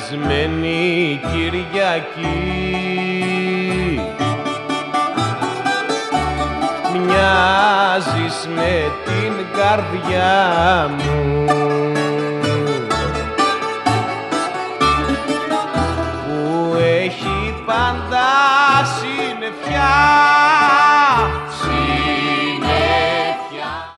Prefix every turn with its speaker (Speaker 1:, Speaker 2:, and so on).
Speaker 1: περασμένη Κυριακή. Μοιάζεις με την καρδιά μου που έχει πάντα συννεφιά.